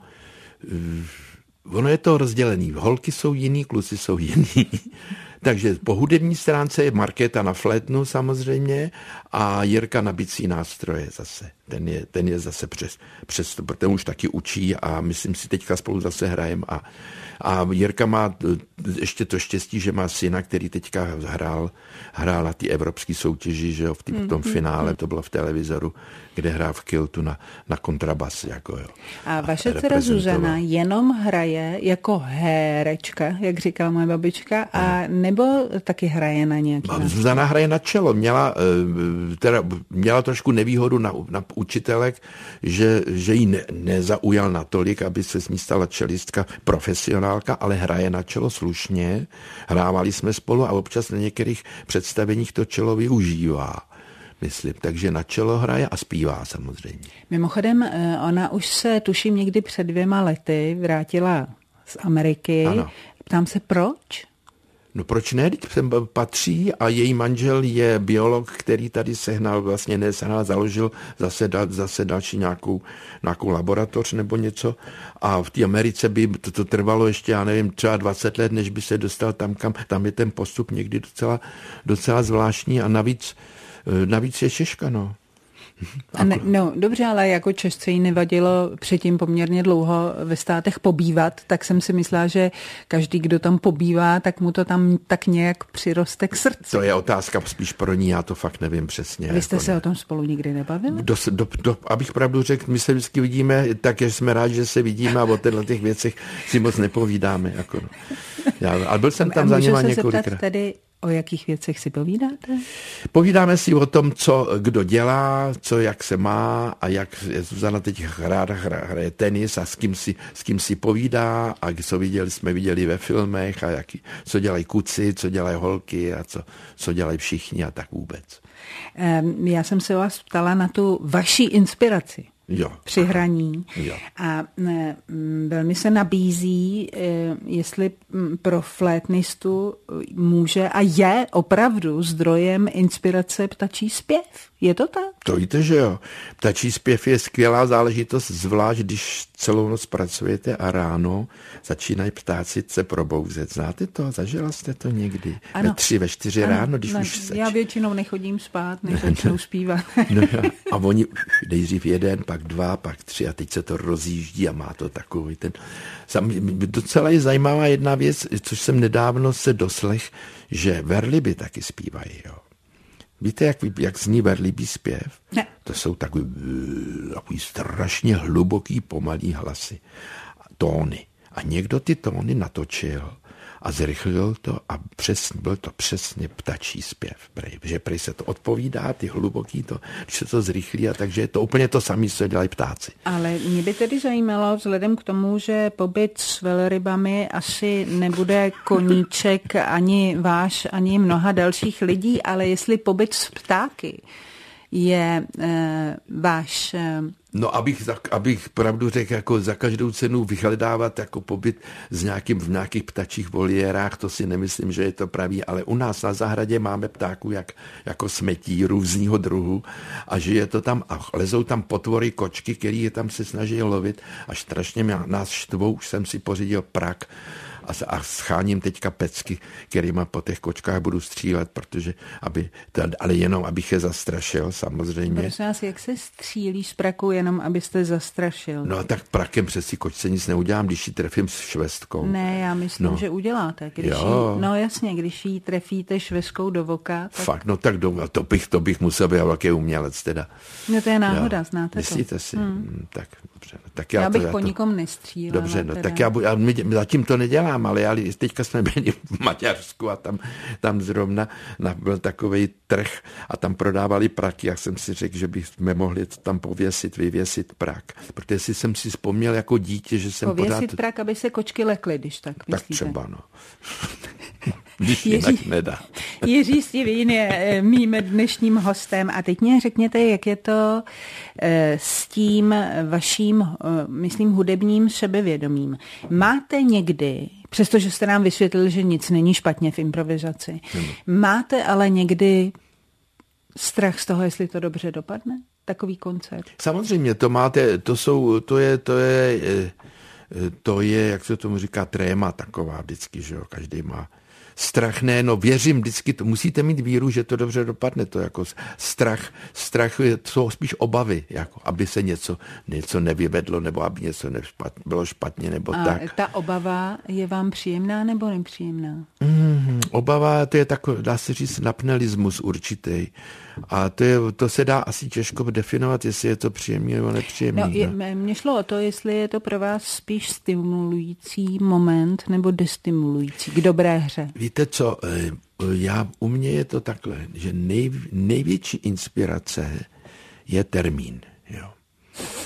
ono je to rozdělený. Holky jsou jiný, kluci jsou jiný. Takže po hudební stránce je Markéta na flétnu samozřejmě a Jirka na bicí nástroje zase. Ten je, ten je zase přes, přes to, protože už taky učí a myslím si teďka spolu zase hrajeme. A, a Jirka má ještě to štěstí, že má syna, který teďka hrál, hrál na ty evropské soutěži, že jo, v, tý, v tom finále, to bylo v televizoru, kde hrál v kiltu na, na kontrabas. Jako, jo. A vaše dcera Zuzana jenom hraje jako herečka, jak říkala moje babička, a nebo taky hraje na nějaký nástroj? Zuzana hraje na čelo. Měla, teda, měla trošku nevýhodu na, na učitelek, že, že jí ne, nezaujal natolik, aby se z ní stala čelistka profesionálka, ale hraje na čelo slušně. Hrávali jsme spolu a občas na některých představeních to čelo využívá. Myslím, takže na čelo hraje a zpívá samozřejmě. Mimochodem, ona už se, tuším, někdy před dvěma lety vrátila z Ameriky. Ano. Ptám se, proč? No proč ne? Teď sem patří a její manžel je biolog, který tady sehnal, vlastně ne sehnal, založil zase, da, zase další nějakou, nějakou laboratoř nebo něco a v té Americe by to, to trvalo ještě, já nevím, třeba dvacet let, než by se dostal tam, kam, tam je ten postup někdy docela, docela zvláštní a navíc, navíc je Češka, no. A ne, no dobře, ale jako Češce jí nevadilo předtím poměrně dlouho ve státech pobývat, tak jsem si myslela, že každý, kdo tam pobývá, tak mu to tam tak nějak přiroste k srdci. To je otázka spíš pro ní, já to fakt nevím přesně. Vy jste jako se ne. o tom spolu nikdy nebavili? Do, do, do, abych pravdu řekl, my se vždycky vidíme, takže jsme rádi, že se vidíme a o těchto těch věcech si moc nepovídáme. Jako no. Já, ale byl jsem tam a za něma se několikrát. zeptat tedy, o jakých věcech si povídáte? Povídáme si o tom, co kdo dělá, co jak se má a jak Zuzana teď hraje, hraje tenis a s kým, si, s kým si povídá a co viděli, jsme viděli ve filmech a jak, co dělají kuci, co dělají holky a co, co dělají všichni a tak vůbec. Já jsem se vás ptala na tu vaši inspiraci. Jo. Při hraní. Jo. A ne, velmi se nabízí, jestli pro flétnistu může a je opravdu zdrojem inspirace ptačí zpěv. Je to tak? To víte, že jo. Ptačí zpěv je skvělá záležitost, zvlášť když celou noc pracujete a ráno začínají ptáci se probouzet. Znáte to? Zažila jste to někdy? Ano. Ve tři, ve čtyři ano. ráno, když no, už se... Já většinou nechodím spát, než začnou zpívat. No, a oni nejdřív jeden, pak dva, pak tři a teď se to rozjíždí a má to takový ten... Docela je zajímavá jedna věc, což jsem nedávno se doslech, že verliby taky zpívají, jo. Víte, jak, jak zní verlibý zpěv? Ne. To jsou takový, takový strašně hluboký, pomalý hlasy. Tóny. A někdo ty tóny natočil a zrychlil to a přesně, byl to přesně ptačí zpěv. Prej, že prej se to odpovídá, ty hluboký to, když se to zrychlí a takže je to úplně to samé, co dělají ptáci. Ale mě by tedy zajímalo, vzhledem k tomu, že pobyt s velrybami asi nebude koníček ani váš, ani mnoha dalších lidí, ale jestli pobyt s ptáky je e, váš... E, No, abych, abych pravdu řekl, jako za každou cenu vyhledávat jako pobyt s nějakým, v nějakých ptačích voliérách, to si nemyslím, že je to pravý, ale u nás na zahradě máme ptáků jak, jako smetí různýho druhu a žije to tam a lezou tam potvory, kočky, který je tam se snaží lovit a strašně mě, nás štvou, už jsem si pořídil prak a, a scháním teďka pecky, kterýma po těch kočkách budu střílet, protože, aby, ale jenom abych je zastrašil, samozřejmě. Prosím vás, jak se střílí z praku, jenom abyste zastrašil? No tak prakem přeci kočce nic neudělám, když ji trefím s švestkou. Ne, já myslím, no. že uděláte. Když jí, no jasně, když ji trefíte švestkou do voka. Tak... Fakt, no tak do, to, bych, to bych musel být velký umělec teda. No to je náhoda, jo. Znáte Myslíte to? si? Hmm. Tak, dobře. Tak já, já bych to, já po to... nikom nestřílela. Dobře, no teda. tak já, já zatím to nedělám, ale já teďka jsme byli v Maďarsku a tam, tam zrovna na, byl takovej trh a tam prodávali praky, jak jsem si řekl, že bychom mohli tam pověsit, vyvěsit prak. Protože si jsem si vzpomněl jako dítě, že jsem pověsit pořád... prak, aby se kočky lekly, když tak myslíte. Tak třeba, no. Když Jiří, jinak nedá. Jiří Stivín je mým dnešním hostem a teď mě řekněte, jak je to s tím vaším, myslím, hudebním sebevědomím. Máte někdy, přestože jste nám vysvětlil, že nic není špatně v improvizaci, hmm. máte ale někdy strach z toho, jestli to dobře dopadne? Takový koncert? Samozřejmě, to máte, to jsou, to je, to je, to je, jak se tomu říká, tréma taková vždycky, že jo, každý má strach, ne, no věřím vždycky, to musíte mít víru, že to dobře dopadne, to jako strach, strach je, to jsou spíš obavy, jako aby se něco, něco nevyvedlo, nebo aby něco nešpat, bylo špatně, nebo a tak. Ta obava je vám příjemná nebo nepříjemná? Mm, obava, to je takový, dá se říct, napnelismus určitý. A to, je, to se dá asi těžko definovat, jestli je to příjemný nebo nepříjemný. No, je, mně šlo o to, jestli je to pro vás spíš stimulující moment nebo destimulující k dobré hře. Víte co, já, u mě je to takhle, že nej, největší inspirace je termín. Jo.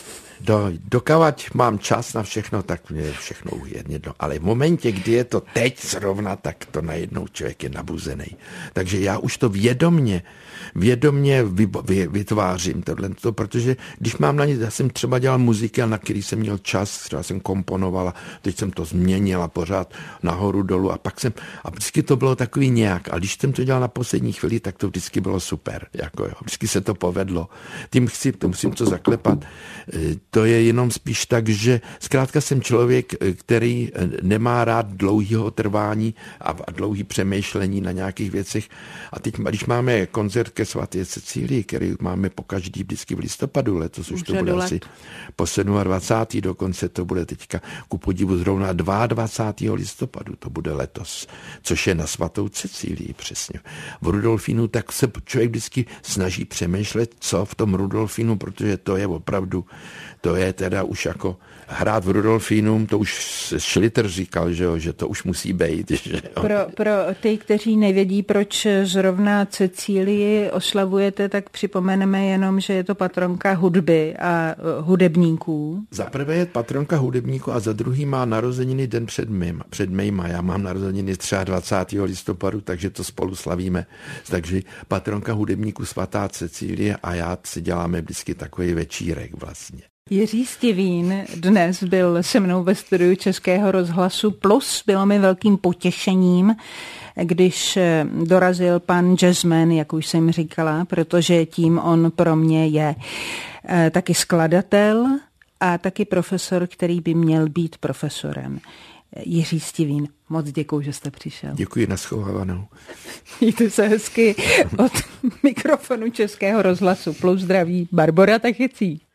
Do, dokavať mám čas na všechno, tak mě je všechno jedno. Ale v momentě, kdy je to teď zrovna, tak to najednou člověk je nabuzený. Takže já už to vědomně, vědomně vy, vy, vytvářím tohle, protože když mám na ně, já jsem třeba dělal muziky, na který jsem měl čas, třeba jsem komponoval, teď jsem to změnil a pořád nahoru dolů a pak jsem, a vždycky to bylo takový nějak. A když jsem to dělal na poslední chvíli, tak to vždycky bylo super. Jako jo, vždycky se to povedlo. Tím chci, to musím to zaklepat. To je jenom spíš tak, že zkrátka jsem člověk, který nemá rád dlouhého trvání a dlouhý přemýšlení na nějakých věcech. A teď, když máme koncert ke svaté Cecílii, který máme po každý vždycky v listopadu, letos už to bude let. Asi po dvacátého sedmého dokonce to bude teďka ku podivu zrovna dvacátého druhého listopadu, to bude letos, což je na svatou Cecílii přesně. V Rudolfínu tak se člověk vždycky snaží přemýšlet, co v tom Rudolfínu, protože to je opravdu, to je teda už jako hrát v Rudolfínum, to už Schlitter říkal, že, jo, že to už musí být. Že jo. Pro, pro ty, kteří nevědí, proč zrovna Cecílii oslavujete, tak připomeneme jenom, že je to patronka hudby a hudebníků. Za prvé je patronka hudebníků a za druhý má narozeniny den před mým, před mýma. Já mám narozeniny dvacátého třetího listopadu, takže to spolu slavíme. Takže patronka hudebníků svatá Cecílie a já si děláme vždycky takový večírek vlastně. Jiří Stivín dnes byl se mnou ve studiu Českého rozhlasu Plus. Bylo mi velkým potěšením, když dorazil pan jazzman, jak už jsem říkala, protože tím on pro mě je taky skladatel a taky profesor, který by měl být profesorem. Jiří Stivín, moc děkuju, že jste přišel. Děkuji, naschovávanou. Mějte se hezky od mikrofonu Českého rozhlasu Plus. Zdraví Barbora Tachecí.